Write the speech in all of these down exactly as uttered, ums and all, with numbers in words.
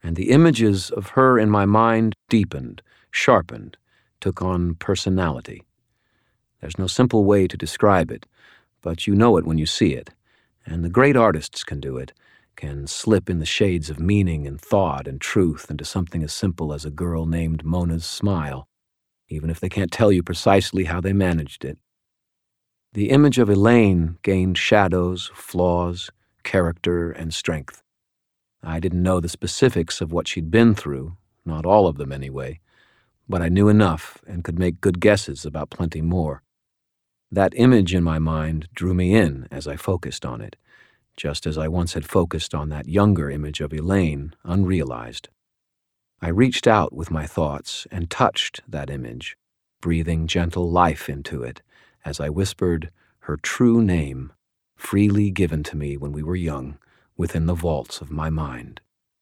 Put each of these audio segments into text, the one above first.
and the images of her in my mind deepened, sharpened, took on personality. There's no simple way to describe it, but you know it when you see it, and the great artists can do it, can slip in the shades of meaning and thought and truth into something as simple as a girl named Mona's smile, even if they can't tell you precisely how they managed it. The image of Elaine gained shadows, flaws, character, and strength. I didn't know the specifics of what she'd been through, not all of them anyway, but I knew enough and could make good guesses about plenty more. That image in my mind drew me in as I focused on it, just as I once had focused on that younger image of Elaine, unrealized. I reached out with my thoughts and touched that image, breathing gentle life into it as I whispered her true name, freely given to me when we were young, within the vaults of my mind.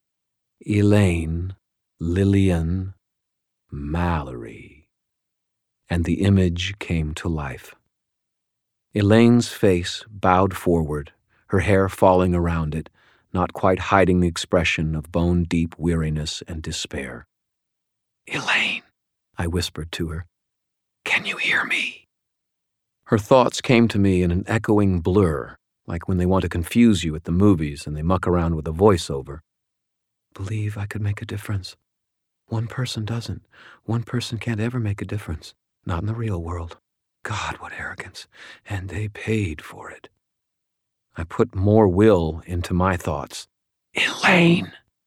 Elaine Lillian Mallory. And the image came to life. Elaine's face bowed forward, her hair falling around it, not quite hiding the expression of bone-deep weariness and despair. "Elaine," I whispered to her, "can you hear me?" Her thoughts came to me in an echoing blur, like when they want to confuse you at the movies and they muck around with a voiceover. "Believe I could make a difference. One person doesn't. One person can't ever make a difference. Not in the real world. God, what arrogance. And they paid for it." I put more will into my thoughts. "Elaine!"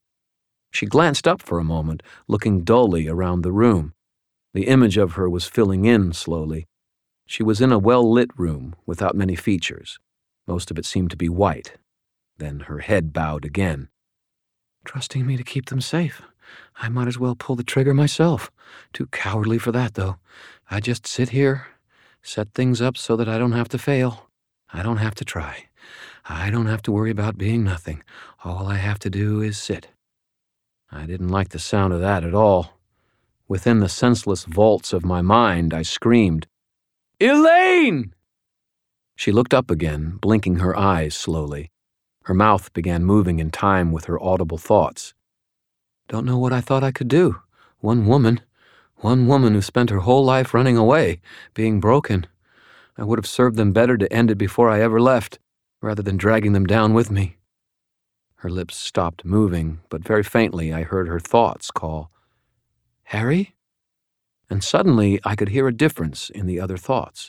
She glanced up for a moment, looking dully around the room. The image of her was filling in slowly. She was in a well-lit room without many features. Most of it seemed to be white. Then her head bowed again. "Trusting me to keep them safe. I might as well pull the trigger myself. Too cowardly for that, though. I just sit here, set things up so that I don't have to fail. I don't have to try. I don't have to worry about being nothing. All I have to do is sit." I didn't like the sound of that at all. Within the senseless vaults of my mind, I screamed, "Elaine!" She looked up again, blinking her eyes slowly. Her mouth began moving in time with her audible thoughts. "Don't know what I thought I could do. One woman. One woman who spent her whole life running away, being broken. I would have served them better to end it before I ever left, rather than dragging them down with me." Her lips stopped moving, but very faintly I heard her thoughts call, "Harry?" And suddenly I could hear a difference in the other thoughts.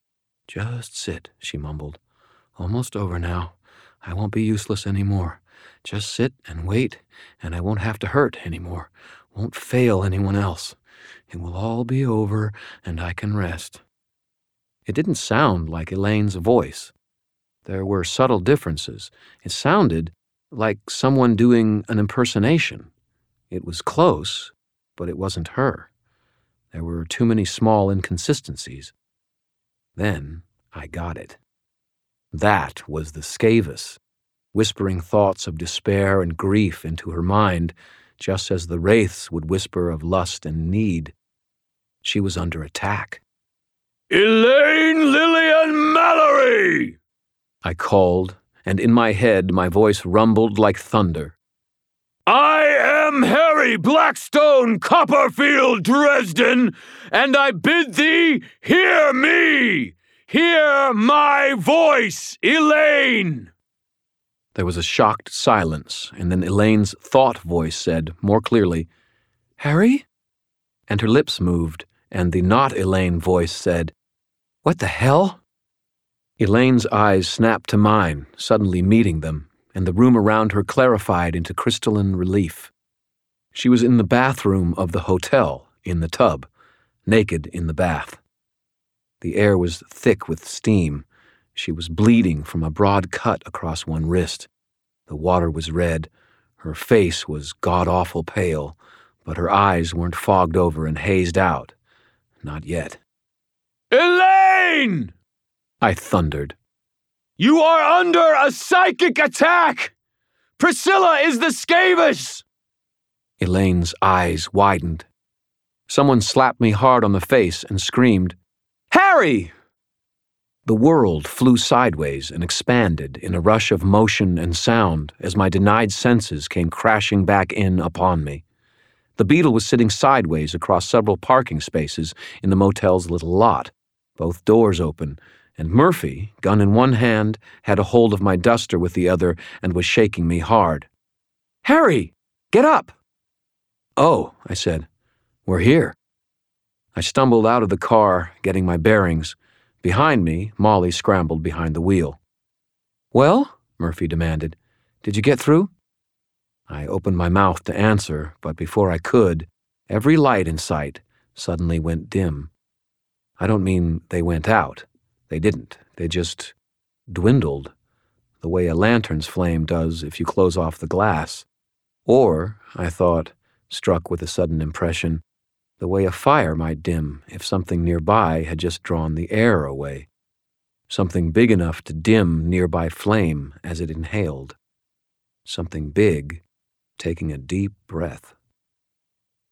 "Just sit," she mumbled. "Almost over now. I won't be useless anymore. Just sit and wait, and I won't have to hurt anymore. Won't fail anyone else. It will all be over, and I can rest." It didn't sound like Elaine's voice. There were subtle differences. It sounded like someone doing an impersonation. It was close, but it wasn't her. There were too many small inconsistencies. Then I got it. That was the Skavis, whispering thoughts of despair and grief into her mind, just as the wraiths would whisper of lust and need. She was under attack. "Elaine Lillian Mallory!" I called, and in my head my voice rumbled like thunder. "I am Harry Blackstone Copperfield Dresden, and I bid thee hear me! Hear my voice, Elaine!" There was a shocked silence, and then Elaine's thought voice said, more clearly, "Harry?" And her lips moved, and the not Elaine voice said, "What the hell?" Elaine's eyes snapped to mine, suddenly meeting them, and the room around her clarified into crystalline relief. She was in the bathroom of the hotel, in the tub, naked in the bath. The air was thick with steam. She was bleeding from a broad cut across one wrist. The water was red. Her face was god-awful pale, but her eyes weren't fogged over and hazed out. Not yet. "Elaine!" I thundered. "You are under a psychic attack! Priscilla is the Skavis!" Elaine's eyes widened. Someone slapped me hard on the face and screamed, "Harry!" The world flew sideways and expanded in a rush of motion and sound as my denied senses came crashing back in upon me. The beetle was sitting sideways across several parking spaces in the motel's little lot, both doors open, and Murphy, gun in one hand, had a hold of my duster with the other and was shaking me hard. "Harry, get up!" "Oh," I said, "we're here." I stumbled out of the car, getting my bearings. Behind me, Molly scrambled behind the wheel. "Well?" Murphy demanded. "Did you get through?" I opened my mouth to answer, but before I could, every light in sight suddenly went dim. I don't mean they went out. They didn't. They just dwindled, the way a lantern's flame does if you close off the glass. Or, I thought, struck with a sudden impression, the way a fire might dim if something nearby had just drawn the air away. Something big enough to dim nearby flame as it inhaled. Something big taking a deep breath.